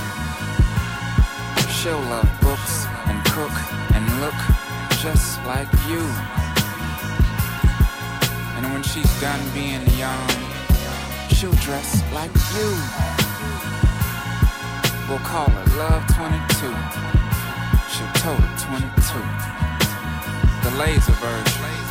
She'll love books and cook and look just like you. And when she's done being young, she'll dress like you. We'll call her Love 22. She'll total 22. The laser version.